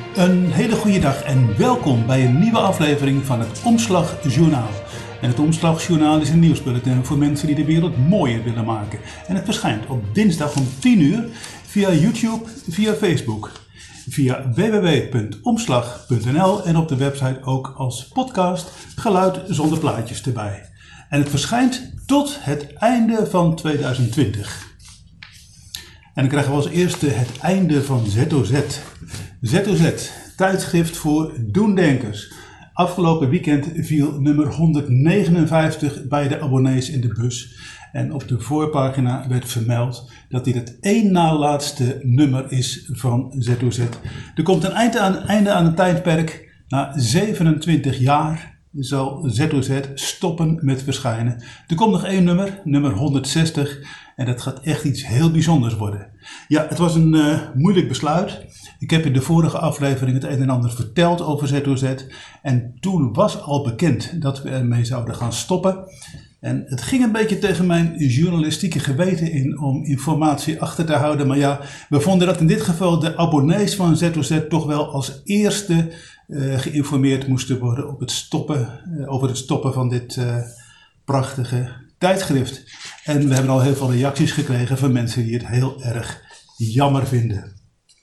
Een hele goede dag en welkom bij een nieuwe aflevering van het Omslagjournaal. En het Omslagjournaal is een nieuwsbulletin voor mensen die de wereld mooier willen maken. En het verschijnt op dinsdag om 10 uur via YouTube, via Facebook, via www.omslag.nl en op de website ook als podcast, geluid zonder plaatjes erbij. En het verschijnt tot het einde van 2020. En dan krijgen we als eerste het einde van ZOZ. ZOZ, tijdschrift voor doendenkers. Afgelopen weekend viel nummer 159 bij de abonnees in de bus. En op de voorpagina werd vermeld dat dit het één na laatste nummer is van ZOZ. Er komt een einde aan het tijdperk. Na 27 jaar zal ZOZ stoppen met verschijnen. Er komt nog één nummer, nummer 160. En dat gaat echt iets heel bijzonders worden. Ja, het was een moeilijk besluit. Ik heb in de vorige aflevering het een en ander verteld over ZOZ. En toen was al bekend dat we ermee zouden gaan stoppen. En het ging een beetje tegen mijn journalistieke geweten in om informatie achter te houden. Maar ja, we vonden dat in dit geval de abonnees van ZOZ toch wel als eerste geïnformeerd moesten worden over het stoppen van dit prachtige tijdschrift. En we hebben al heel veel reacties gekregen van mensen die het heel erg jammer vinden.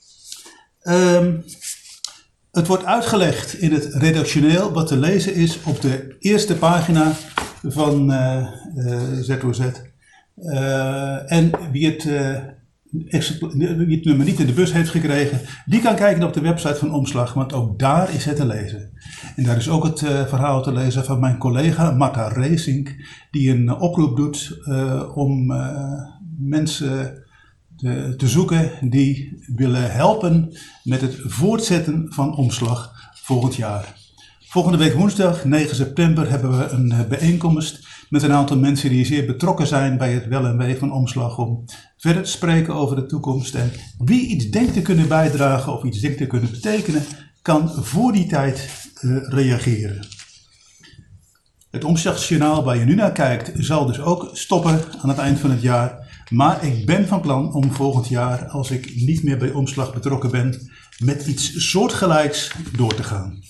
Het wordt uitgelegd in het redactioneel wat te lezen is op de eerste pagina van ZOZ. En wie het nummer niet in de bus heeft gekregen, die kan kijken op de website van Omslag, want ook daar is het te lezen. En daar is ook het verhaal te lezen van mijn collega Marta Reesink, die een oproep doet om mensen te zoeken die willen helpen met het voortzetten van Omslag volgend jaar. Volgende week woensdag 9 september hebben we een bijeenkomst met een aantal mensen die zeer betrokken zijn bij het wel en wee van Omslag om verder te spreken over de toekomst. En wie iets denkt te kunnen bijdragen of iets denkt te kunnen betekenen, kan voor die tijd reageren. Het Omslagjournaal waar je nu naar kijkt zal dus ook stoppen aan het eind van het jaar. Maar ik ben van plan om volgend jaar, als ik niet meer bij Omslag betrokken ben, met iets soortgelijks door te gaan.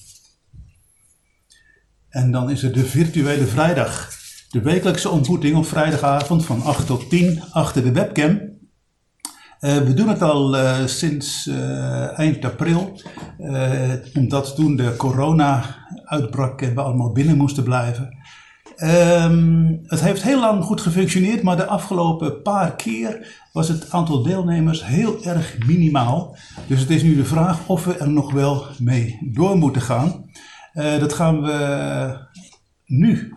En dan is er de virtuele vrijdag. De wekelijkse ontmoeting op vrijdagavond van 8 tot 10 achter de webcam. We doen het al sinds eind april. Omdat toen de corona uitbrak en we allemaal binnen moesten blijven. Het heeft heel lang goed gefunctioneerd, maar de afgelopen paar keer was het aantal deelnemers heel erg minimaal. Dus het is nu de vraag of we er nog wel mee door moeten gaan. Dat gaan we nu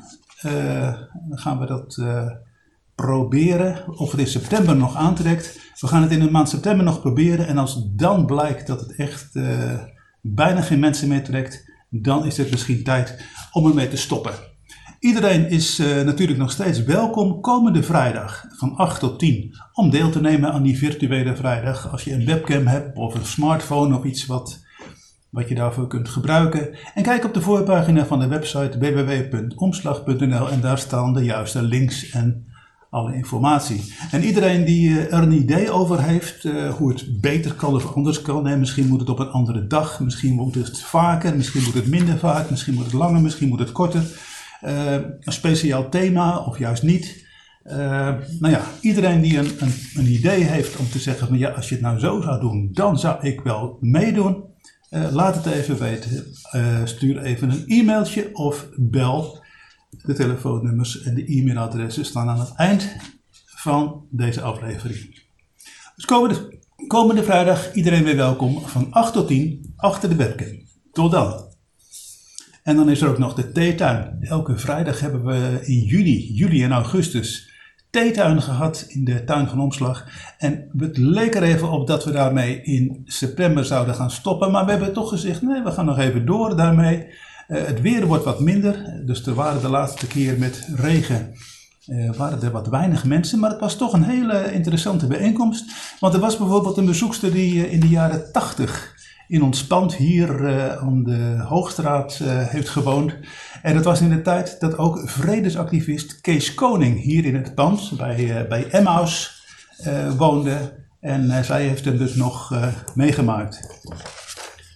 proberen, of het in september nog aantrekt. We gaan het in de maand september nog proberen en als dan blijkt dat het echt bijna geen mensen meer trekt, dan is het misschien tijd om ermee te stoppen. Iedereen is natuurlijk nog steeds welkom komende vrijdag van 8 tot 10 om deel te nemen aan die virtuele vrijdag. Als je een webcam hebt of een smartphone of iets wat je daarvoor kunt gebruiken. En kijk op de voorpagina van de website www.omslag.nl en daar staan de juiste links en alle informatie. En iedereen die er een idee over heeft hoe het beter kan of anders kan. Hè. Misschien moet het op een andere dag, misschien moet het vaker, misschien moet het minder vaak, misschien moet het langer, misschien moet het korter. Een speciaal thema of juist niet. Iedereen die een idee heeft om te zeggen van ja, als je het nou zo zou doen, dan zou ik wel meedoen. Laat het even weten. Stuur even een e-mailtje of bel. De telefoonnummers en de e-mailadressen staan aan het eind van deze aflevering. Dus komende vrijdag iedereen weer welkom van 8 tot 10 achter de webcam. Tot dan. En dan is er ook nog de theetuin. Elke vrijdag hebben we in juli en augustus theetuin gehad in de tuin van Omslag. En het leek er even op dat we daarmee in september zouden gaan stoppen. Maar we hebben toch gezegd, nee, we gaan nog even door daarmee. Het weer wordt wat minder. Dus er waren de laatste keer met regen waren er wat weinig mensen. Maar het was toch een hele interessante bijeenkomst. Want er was bijvoorbeeld een bezoekster die in de jaren 80 in ons pand hier aan de Hoogstraat heeft gewoond. En dat was in de tijd dat ook vredesactivist Kees Koning hier in het pand bij Emmaus woonde. En zij heeft hem dus nog meegemaakt.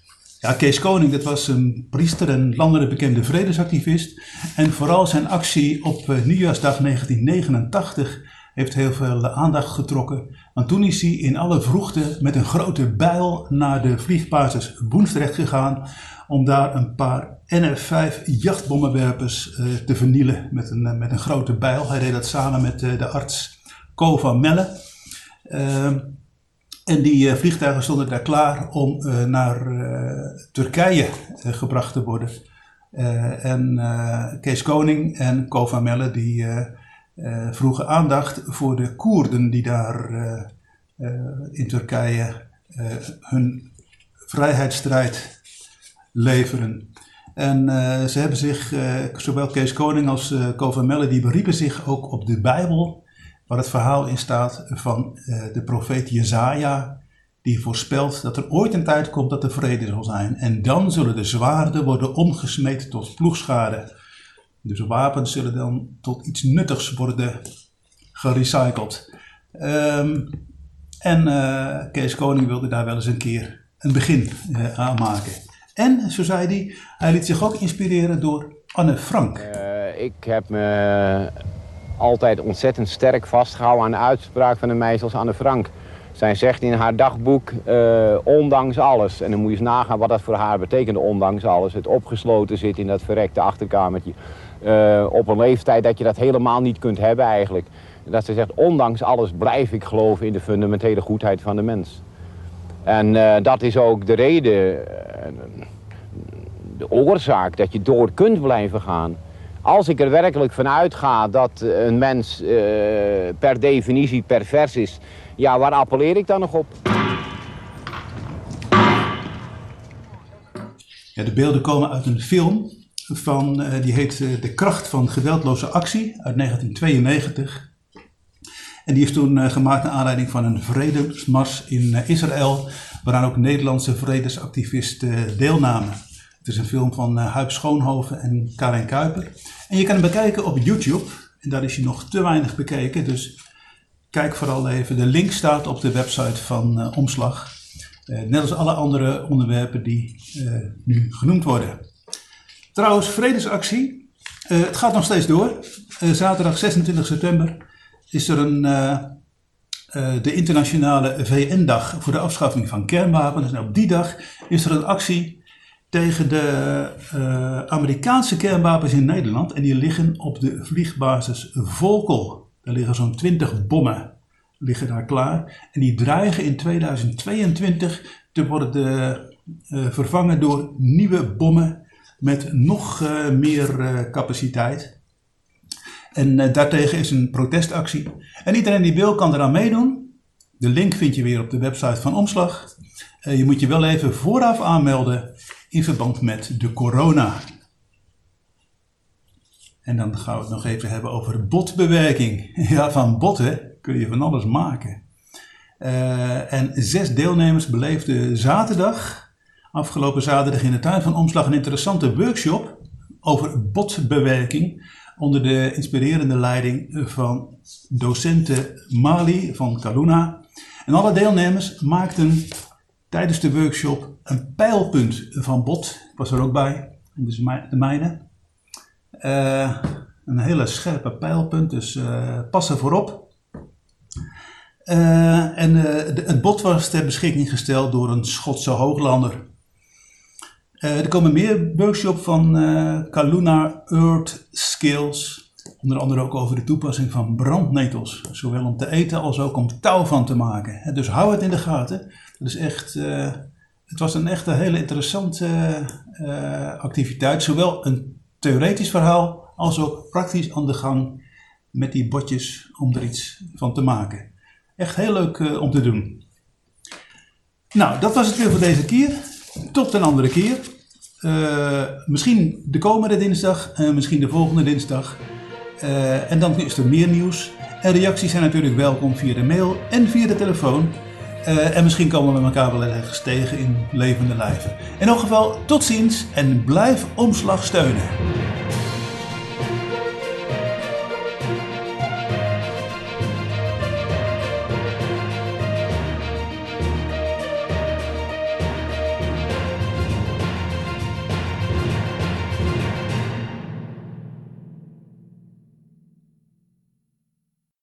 Ja, Kees Koning, dat was een priester en landelijk bekende vredesactivist. En vooral zijn actie op nieuwjaarsdag 1989 heeft heel veel aandacht getrokken. Want toen is hij in alle vroegte met een grote bijl naar de vliegbasis Woensdrecht gegaan om daar een paar NF-5 jachtbommenwerpers te vernielen met een grote bijl. Hij deed dat samen met de arts Co van Melle. En die vliegtuigen stonden daar klaar om naar Turkije gebracht te worden. En Kees Koning en Co van Melle die vroegen aandacht voor de Koerden die daar in Turkije hun vrijheidsstrijd leveren. En ze hebben zich, zowel Kees Koning als Co van Melle, die beriepen zich ook op de Bijbel, waar het verhaal in staat van de profeet Jesaja, die voorspelt dat er ooit een tijd komt dat er vrede zal zijn. En dan zullen de zwaarden worden omgesmeed tot ploegschade. Dus wapens zullen dan tot iets nuttigs worden gerecycled. Kees Koning wilde daar wel eens een keer een begin aan maken. En, zo zei hij liet zich ook inspireren door Anne Frank. Ik heb me altijd ontzettend sterk vastgehouden aan de uitspraak van een meisje als Anne Frank. Zij zegt in haar dagboek, ondanks alles. En dan moet je eens nagaan wat dat voor haar betekende, ondanks alles. Het opgesloten zit in dat verrekte achterkamertje. Op een leeftijd dat je dat helemaal niet kunt hebben eigenlijk. Dat ze zegt, ondanks alles blijf ik geloven in de fundamentele goedheid van de mens. En dat is ook de reden, de oorzaak dat je door kunt blijven gaan. Als ik er werkelijk van uitga dat een mens per definitie pervers is, ja, waar appelleer ik dan nog op? Ja, de beelden komen uit een film die heet De kracht van geweldloze actie uit 1992. En die is toen gemaakt naar aanleiding van een vredesmars in Israël, waaraan ook Nederlandse vredesactivisten deelnamen. Het is een film van Huib Schoonhoven en Karin Kuiper. En je kan hem bekijken op YouTube. En daar is hij nog te weinig bekeken. Dus kijk vooral even. De link staat op de website van Omslag. Net als alle andere onderwerpen die nu genoemd worden. Trouwens, vredesactie. Het gaat nog steeds door. Zaterdag 26 september is er de internationale VN-dag voor de afschaffing van kernwapens. En op die dag is er een actie tegen de Amerikaanse kernwapens in Nederland. En die liggen op de vliegbasis Volkel. Daar liggen zo'n 20 bommen liggen daar klaar. En die dreigen in 2022 te worden vervangen door nieuwe bommen met nog meer capaciteit. En daartegen is een protestactie. En iedereen die wil kan eraan meedoen. De link vind je weer op de website van Omslag. Je moet je wel even vooraf aanmelden in verband met de corona. En dan gaan we het nog even hebben over botbewerking. Ja, van botten kun je van alles maken. En 6 deelnemers beleefden afgelopen zaterdag in de tuin van Omslag, een interessante workshop over botbewerking onder de inspirerende leiding van docente Mali van Kaluna. En alle deelnemers maakten tijdens de workshop een pijlpunt van bot. Ik was er ook bij, dus de mijne. Een hele scherpe pijlpunt, dus pas ervoor op. Het bot was ter beschikking gesteld door een Schotse hooglander. Er komen meer workshops van Kaluna Earth Skills. Onder andere ook over de toepassing van brandnetels. Zowel om te eten als ook om touw van te maken. Dus hou het in de gaten. Dat is echt, het was een echt hele interessante activiteit. Zowel een theoretisch verhaal als ook praktisch aan de gang met die botjes om er iets van te maken. Echt heel leuk om te doen. Nou, dat was het weer voor deze keer. Tot een andere keer. Misschien de komende dinsdag, misschien de volgende dinsdag. En dan is er meer nieuws. En reacties zijn natuurlijk welkom via de mail en via de telefoon. En misschien komen we elkaar wel ergens tegen in levende lijven. In elk geval, tot ziens en blijf Omslag steunen.